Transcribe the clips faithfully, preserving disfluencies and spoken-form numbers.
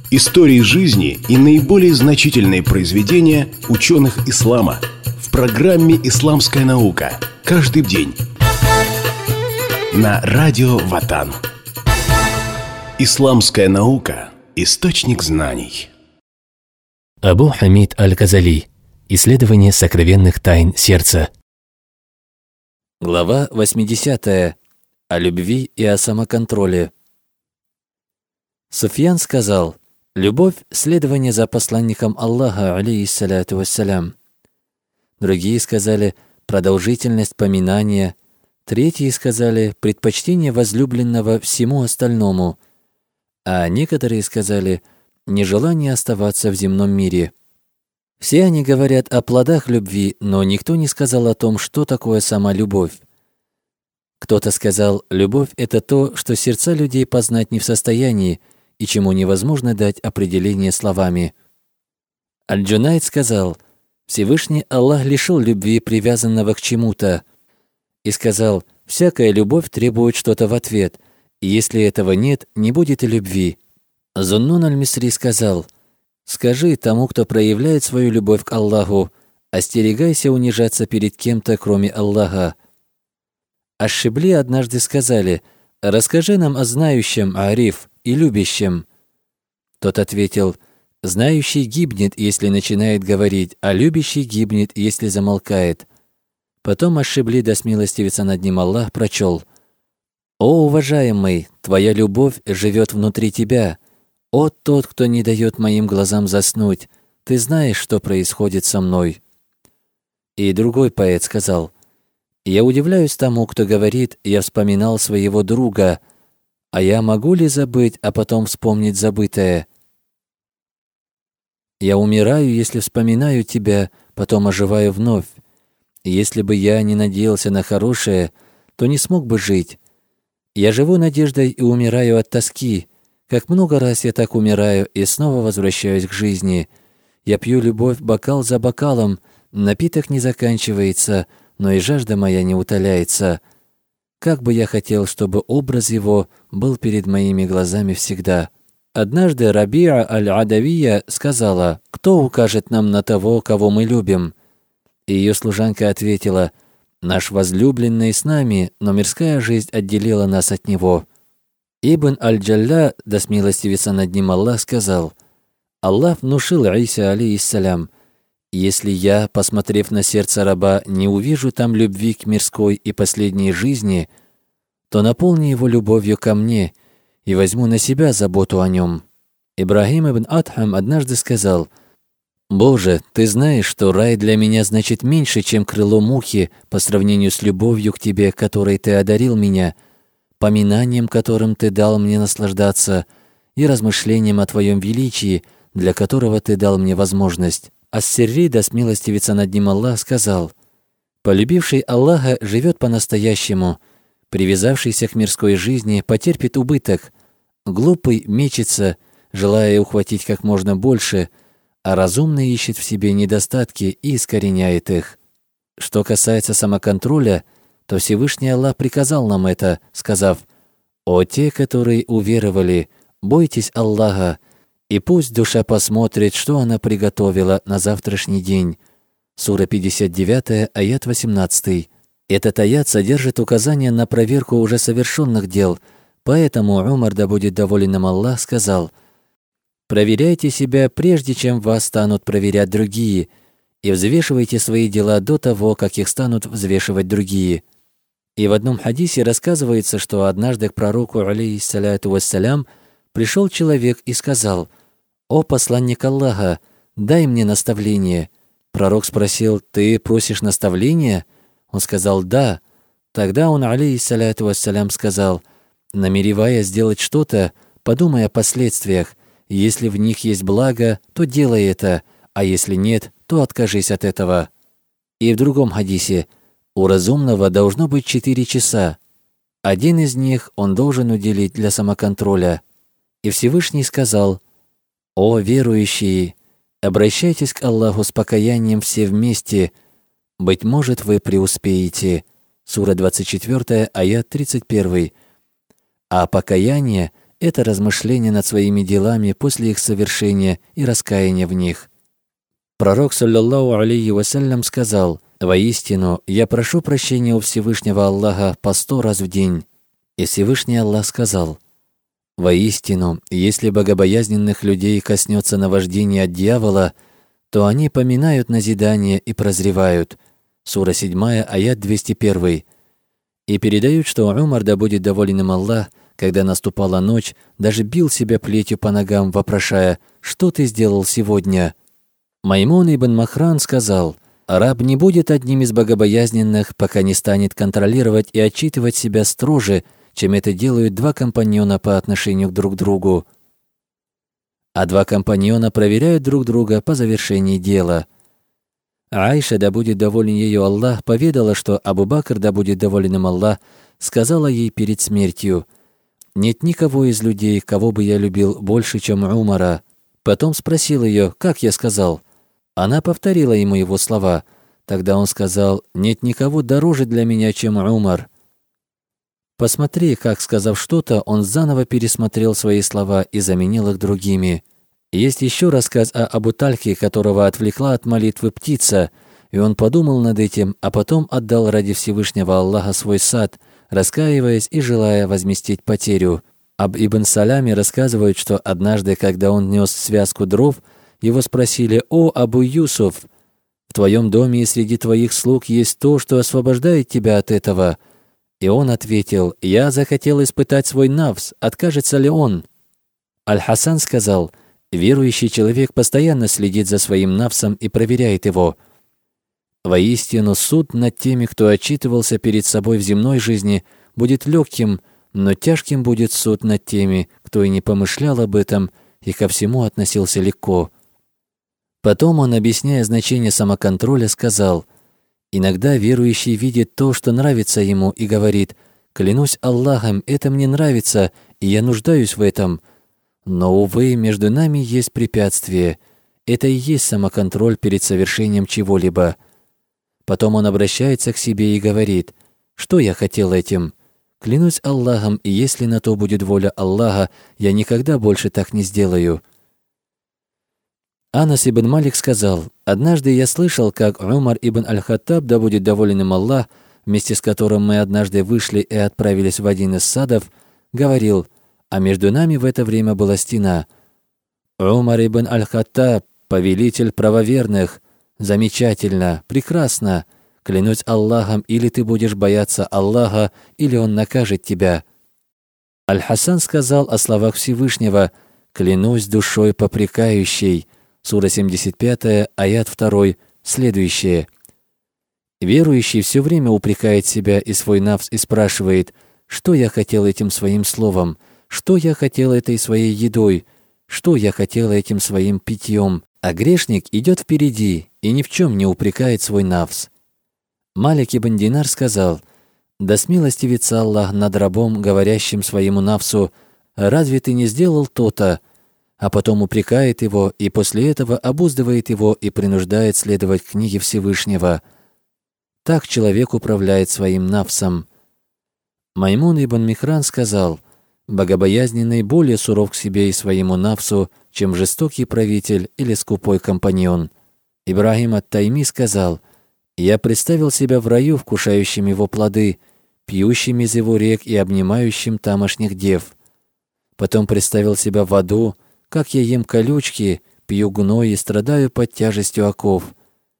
Истории жизни и наиболее значительные произведения ученых ислама в программе «Исламская наука». Каждый день на радио Ватан. Исламская наука – источник знаний. Абу Хамид Аль-Газали. Исследование сокровенных тайн сердца. Глава восьмидесятая. О любви и о самоконтроле. Суфьян сказал: «Любовь – следование за посланником Аллаха, алейхиссаляту вассалям». Другие сказали: «Продолжительность поминания». Третьи сказали: «Предпочтение возлюбленного всему остальному». А некоторые сказали: «Нежелание оставаться в земном мире». Все они говорят о плодах любви, но никто не сказал о том, что такое сама любовь. Кто-то сказал: «Любовь – это то, что сердца людей познать не в состоянии, и чему невозможно дать определение словами». Аль-Джунайд сказал: «Всевышний Аллах лишил любви привязанного к чему-то, и сказал: всякая любовь требует что-то в ответ, и если этого нет, не будет и любви». Зуннун аль-Мисри сказал: «Скажи тому, кто проявляет свою любовь к Аллаху, остерегайся унижаться перед кем-то, кроме Аллаха». Аш-Шибли однажды сказали: «Расскажи нам о знающем, ариф, и любящем». Тот ответил: «Знающий гибнет, если начинает говорить, а любящий гибнет, если замолкает». Потом Аш-Шибли, да смилостивится над ним Аллах, прочел: «О, уважаемый, твоя любовь живет внутри тебя. О, тот, кто не дает моим глазам заснуть, ты знаешь, что происходит со мной». И другой поэт сказал: «Я удивляюсь тому, кто говорит: я вспоминал своего друга, а я могу ли забыть, а потом вспомнить забытое? Я умираю, если вспоминаю тебя, потом оживаю вновь. Если бы я не надеялся на хорошее, то не смог бы жить. Я живу надеждой и умираю от тоски. Как много раз я так умираю и снова возвращаюсь к жизни. Я пью любовь бокал за бокалом, напиток не заканчивается, но и жажда моя не утоляется. Как бы я хотел, чтобы образ его был перед моими глазами всегда». Однажды Рабиа аль-Адавия сказала: «Кто укажет нам на того, кого мы любим?» И ее служанка ответила: «Наш возлюбленный с нами, но мирская жизнь отделила нас от него». Ибн аль-Джалля, да смилостивится над ним Аллах, сказал: «Аллах внушил Иса алейхиссалям: если я, посмотрев на сердце раба, не увижу там любви к мирской и последней жизни, то наполни его любовью ко мне и возьму на себя заботу о нем». Ибрахим ибн Адхам однажды сказал: «Боже, ты знаешь, что рай для меня значит меньше, чем крыло мухи по сравнению с любовью к тебе, которой ты одарил меня, поминанием, которым ты дал мне наслаждаться, и размышлением о твоем величии, для которого ты дал мне возможность». Ас-Сирри, да смилостивится над ним Аллах, сказал: «Полюбивший Аллаха живет по-настоящему, привязавшийся к мирской жизни потерпит убыток, глупый мечется, желая ухватить как можно больше, а разумный ищет в себе недостатки и искореняет их». Что касается самоконтроля, то Всевышний Аллах приказал нам это, сказав: «О те, которые уверовали, бойтесь Аллаха, и пусть душа посмотрит, что она приготовила на завтрашний день». Сура пятьдесят девять, аят восемнадцать. Этот аят содержит указания на проверку уже совершенных дел, поэтому Умар, да будет доволен им Аллах, сказал: «Проверяйте себя, прежде чем вас станут проверять другие, и взвешивайте свои дела до того, как их станут взвешивать другие». И в одном хадисе рассказывается, что однажды к пророку, алейхиссаляту вассалям, пришел человек и сказал: «О посланник Аллаха, дай мне наставление». Пророк спросил: «Ты просишь наставления?» Он сказал: «Да». Тогда он, алейхиссаляту вассалям, сказал: «Намеревая сделать что-то, подумай о последствиях. Если в них есть благо, то делай это, а если нет, то откажись от этого». И в другом хадисе: «У разумного должно быть четыре часа. Один из них он должен уделить для самоконтроля». И Всевышний сказал: «О верующие, обращайтесь к Аллаху с покаянием все вместе, быть может, вы преуспеете». Сура двадцать четыре, аят тридцать один. А покаяние – это размышление над своими делами после их совершения и раскаяние в них. Пророк, саллаллаху алейхи вассалям, сказал: «Воистину, я прошу прощения у Всевышнего Аллаха по сто раз в день». И Всевышний Аллах сказал: «Воистину, если богобоязненных людей коснется наваждение от дьявола, то они поминают назидание и прозревают». Сура седьмая, аят двести один. И передают, что Умар, да будет доволен им Аллах, когда наступала ночь, даже бил себя плетью по ногам, вопрошая: «Что ты сделал сегодня?» Маймун ибн Махран сказал: «Раб не будет одним из богобоязненных, пока не станет контролировать и отчитывать себя строже, чем это делают два компаньона по отношению друг к другу». А два компаньона проверяют друг друга по завершении дела. Аиша, да будет доволен ею Аллах, поведала, что Абу Бакр, да будет доволен им Аллах, сказала ей перед смертью: «Нет никого из людей, кого бы я любил больше, чем Умара». Потом спросил ее: «Как я сказал?» Она повторила ему его слова. Тогда он сказал: «Нет никого дороже для меня, чем Умар». Посмотри, как, сказав что-то, он заново пересмотрел свои слова и заменил их другими. Есть еще рассказ о Абу Тальхе, которого отвлекла от молитвы птица, и он подумал над этим, а потом отдал ради Всевышнего Аллаха свой сад, раскаиваясь и желая возместить потерю. Об Ибн Саляме рассказывают, что однажды, когда он нес связку дров, его спросили: «О, Абу Юсуф, в твоем доме и среди твоих слуг есть то, что освобождает тебя от этого?» И он ответил: «Я захотел испытать свой нафс, откажется ли он?» Аль-Хасан сказал: «Верующий человек постоянно следит за своим нафсом и проверяет его. Воистину, суд над теми, кто отчитывался перед собой в земной жизни, будет легким, но тяжким будет суд над теми, кто и не помышлял об этом и ко всему относился легко». Потом он, объясняя значение самоконтроля, сказал: «Иногда верующий видит то, что нравится ему, и говорит: клянусь Аллахом, это мне нравится, и я нуждаюсь в этом. Но, увы, между нами есть препятствие. Это и есть самоконтроль перед совершением чего-либо». Потом он обращается к себе и говорит: «Что я хотел этим? Клянусь Аллахом, и если на то будет воля Аллаха, я никогда больше так не сделаю». Анас ибн Малик сказал: «Однажды я слышал, как Умар ибн Аль-Хаттаб, да будет доволен им Аллах, вместе с которым мы однажды вышли и отправились в один из садов, говорил, а между нами в это время была стена: Умар ибн Аль-Хаттаб, повелитель правоверных, замечательно, прекрасно. Клянусь Аллахом, или ты будешь бояться Аллаха, или Он накажет тебя». Аль-Хасан сказал о словах Всевышнего: «Клянусь душой попрекающей». Сура семьдесят пятая, аят два, следующее. Верующий все время упрекает себя и свой нафс и спрашивает: «Что я хотел этим своим словом? Что я хотел этой своей едой? Что я хотел этим своим питьем?» А грешник идет впереди и ни в чем не упрекает свой нафс. Малик ибн Динар сказал: «Да смилостивится Аллах над рабом, говорящим своему нафсу: разве ты не сделал то-то?» А потом упрекает его и после этого обуздывает его и принуждает следовать книге Всевышнего. Так человек управляет своим нафсом. Маймун ибн Михран сказал: «Богобоязненный более суров к себе и своему нафсу, чем жестокий правитель или скупой компаньон». Ибрахим ат-Тайми сказал: «Я представил себя в раю, вкушающим его плоды, пьющим из его рек и обнимающим тамошних дев. Потом представил себя в аду, как я ем колючки, пью гной и страдаю под тяжестью оков.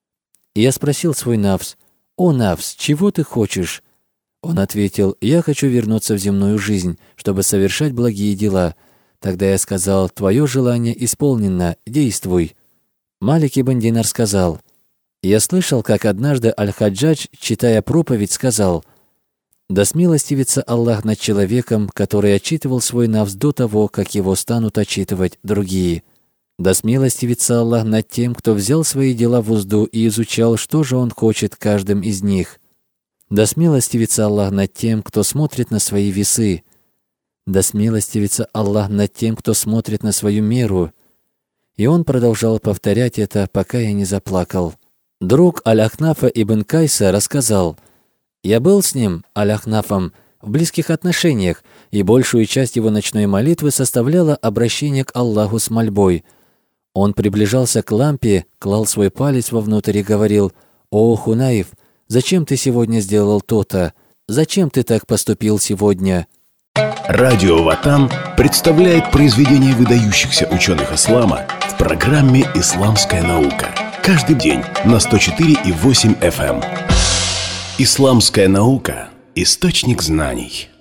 И я спросил свой нафс: «О, нафс, чего ты хочешь?» Он ответил: «Я хочу вернуться в земную жизнь, чтобы совершать благие дела». Тогда я сказал: «Твое желание исполнено, действуй». Малик ибн Динар сказал: «Я слышал, как однажды Аль-Хаджадж, читая проповедь, сказал: да смилостивится Аллах над человеком, который отчитывал свой нафс до того, как его станут отчитывать другие. Да смилостивится Аллах над тем, кто взял свои дела в узду и изучал, что же он хочет каждым из них. Да смилостивится Аллах над тем, кто смотрит на свои весы. Да смилостивится Аллах над тем, кто смотрит на свою меру». И он продолжал повторять это, пока я не заплакал. Друг Аль-Ахнафа ибн Кайса рассказал: «Я был с ним, Аль-Ахнафом, в близких отношениях, и большую часть его ночной молитвы составляло обращение к Аллаху с мольбой. Он приближался к лампе, клал свой палец вовнутрь и говорил: «О, Хунаев, зачем ты сегодня сделал то-то? Зачем ты так поступил сегодня?» Радио Ватан представляет произведения выдающихся ученых ислама в программе «Исламская наука». Каждый день на сто четыре и восемь эф эм. Исламская наука – источник знаний.